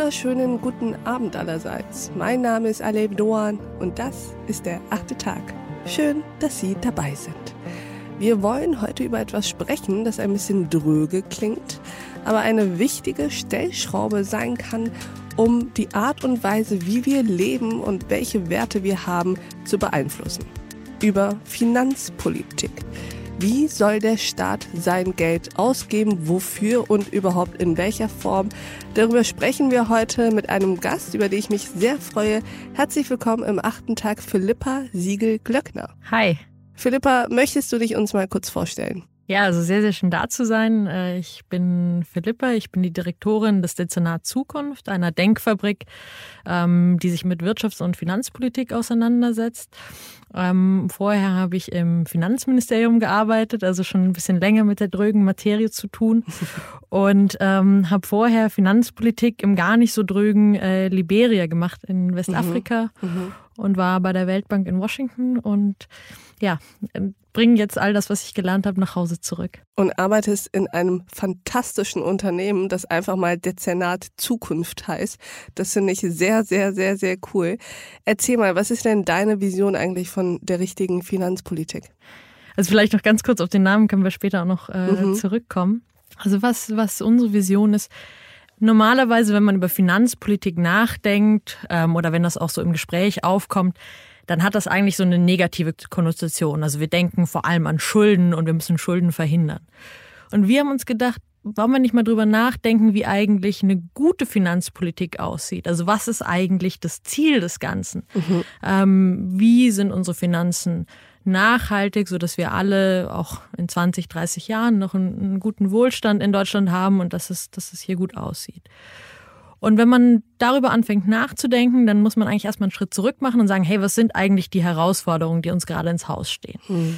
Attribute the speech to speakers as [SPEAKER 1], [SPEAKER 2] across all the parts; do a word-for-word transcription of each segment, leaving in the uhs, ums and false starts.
[SPEAKER 1] wunderschönen guten Abend allerseits. Mein Name ist Aleb Doan und das ist der achte Tag. Schön, dass Sie dabei sind. Wir wollen heute über etwas sprechen, das ein bisschen dröge klingt, aber eine wichtige Stellschraube sein kann, um die Art und Weise, wie wir leben und welche Werte wir haben, zu beeinflussen. Über Finanzpolitik. Wie soll der Staat sein Geld ausgeben, wofür und überhaupt in welcher Form? Darüber sprechen wir heute mit einem Gast, über den ich mich sehr freue. Herzlich willkommen im achten Tag, Philippa Siegel-Glöckner.
[SPEAKER 2] Hi.
[SPEAKER 1] Philippa, möchtest du dich uns mal kurz vorstellen?
[SPEAKER 2] Ja, also sehr, sehr schön da zu sein. Ich bin Philippa, ich bin die Direktorin des Dezernat Zukunft, einer Denkfabrik, die sich mit Wirtschafts- und Finanzpolitik auseinandersetzt. Vorher habe ich im Finanzministerium gearbeitet, also schon ein bisschen länger mit der drögen Materie zu tun und ähm, habe vorher Finanzpolitik im gar nicht so drögen äh, Liberia gemacht in Westafrika mhm. Mhm. und war bei der Weltbank in Washington und ja, bringe jetzt all das, was ich gelernt habe, nach Hause zurück.
[SPEAKER 1] Und arbeitest in einem fantastischen Unternehmen, das einfach mal Dezernat Zukunft heißt. Das finde ich sehr, sehr, sehr, sehr cool. Erzähl mal, was ist denn deine Vision eigentlich von der richtigen Finanzpolitik?
[SPEAKER 2] Also vielleicht noch ganz kurz auf den Namen, können wir später auch noch äh, mhm. zurückkommen. Also was, was unsere Vision ist, normalerweise, wenn man über Finanzpolitik nachdenkt ähm, oder wenn das auch so im Gespräch aufkommt, dann hat das eigentlich so eine negative Konnotation. Also wir denken vor allem an Schulden und wir müssen Schulden verhindern. Und wir haben uns gedacht, wollen wir nicht mal drüber nachdenken, wie eigentlich eine gute Finanzpolitik aussieht? Also was ist eigentlich das Ziel des Ganzen? Mhm. Ähm, wie sind unsere Finanzen nachhaltig, sodass wir alle auch in zwanzig, dreißig Jahren noch einen, einen guten Wohlstand in Deutschland haben und dass es, dass es hier gut aussieht? Und wenn man darüber anfängt nachzudenken, dann muss man eigentlich erstmal einen Schritt zurück machen und sagen, hey, was sind eigentlich die Herausforderungen, die uns gerade ins Haus stehen? Mhm.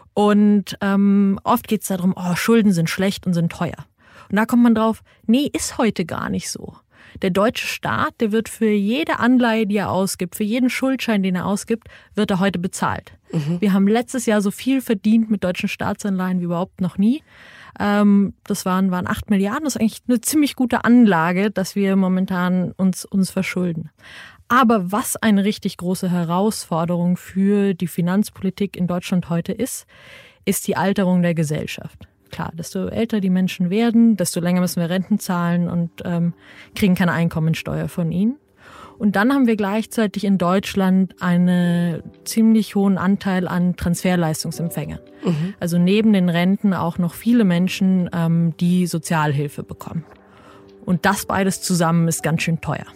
[SPEAKER 2] Und ähm, oft geht es darum, oh, Schulden sind schlecht und sind teuer. Und da kommt man drauf, nee, ist heute gar nicht so. Der deutsche Staat, der wird für jede Anleihe, die er ausgibt, für jeden Schuldschein, den er ausgibt, wird er heute bezahlt. Mhm. Wir haben letztes Jahr so viel verdient mit deutschen Staatsanleihen wie überhaupt noch nie. Ähm, das waren, waren acht Milliarden. Das ist eigentlich eine ziemlich gute Anlage, dass wir momentan uns, uns verschulden. Aber was eine richtig große Herausforderung für die Finanzpolitik in Deutschland heute ist, ist die Alterung der Gesellschaft. Klar, desto älter die Menschen werden, desto länger müssen wir Renten zahlen und ähm, kriegen keine Einkommensteuer von ihnen. Und dann haben wir gleichzeitig in Deutschland einen ziemlich hohen Anteil an Transferleistungsempfängern. Mhm. Also neben den Renten auch noch viele Menschen, ähm, die Sozialhilfe bekommen. Und das beides zusammen ist ganz schön teuer.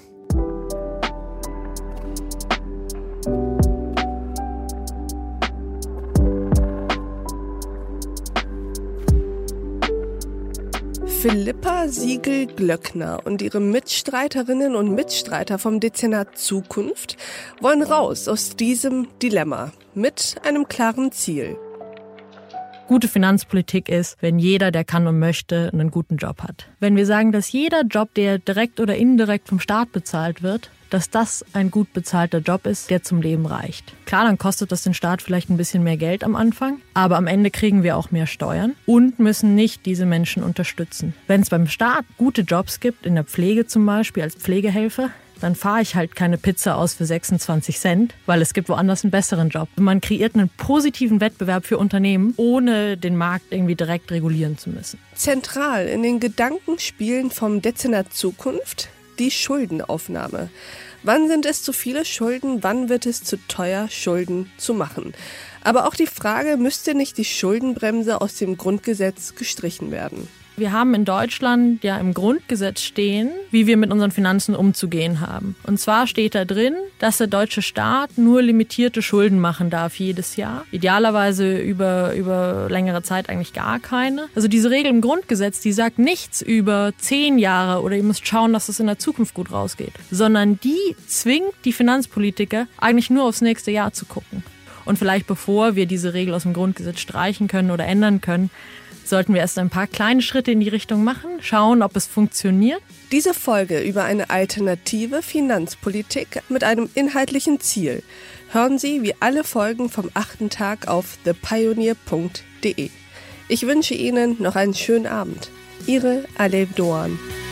[SPEAKER 1] Philippa Siegel-Glöckner und ihre Mitstreiterinnen und Mitstreiter vom Dezernat Zukunft wollen raus aus diesem Dilemma mit einem klaren Ziel.
[SPEAKER 2] Gute Finanzpolitik ist, wenn jeder, der kann und möchte, einen guten Job hat. Wenn wir sagen, dass jeder Job, der direkt oder indirekt vom Staat bezahlt wird, dass das ein gut bezahlter Job ist, der zum Leben reicht. Klar, dann kostet das den Staat vielleicht ein bisschen mehr Geld am Anfang, aber am Ende kriegen wir auch mehr Steuern und müssen nicht diese Menschen unterstützen. Wenn es beim Staat gute Jobs gibt, in der Pflege zum Beispiel als Pflegehelfer, dann fahre ich halt keine Pizza aus für sechsundzwanzig Cent, weil es gibt woanders einen besseren Job. Man kreiert einen positiven Wettbewerb für Unternehmen, ohne den Markt irgendwie direkt regulieren zu müssen.
[SPEAKER 1] Zentral in den Gedankenspielen vom Dezernat Zukunft die Schuldenaufnahme. Wann sind es zu viele Schulden, wann wird es zu teuer, Schulden zu machen? Aber auch die Frage, müsste nicht die Schuldenbremse aus dem Grundgesetz gestrichen werden?
[SPEAKER 2] Wir haben in Deutschland ja im Grundgesetz stehen, wie wir mit unseren Finanzen umzugehen haben. Und zwar steht da drin, dass der deutsche Staat nur limitierte Schulden machen darf jedes Jahr. Idealerweise über, über längere Zeit eigentlich gar keine. Also diese Regel im Grundgesetz, die sagt nichts über zehn Jahre oder ihr müsst schauen, dass es in der Zukunft gut rausgeht. Sondern die zwingt die Finanzpolitiker eigentlich nur aufs nächste Jahr zu gucken. Und vielleicht bevor wir diese Regel aus dem Grundgesetz streichen können oder ändern können, sollten wir erst ein paar kleine Schritte in die Richtung machen, schauen, ob es funktioniert.
[SPEAKER 1] Diese Folge über eine alternative Finanzpolitik mit einem inhaltlichen Ziel hören Sie wie alle Folgen vom achten Tag auf the pioneer punkt de. Ich wünsche Ihnen noch einen schönen Abend. Ihre Aleb Doan.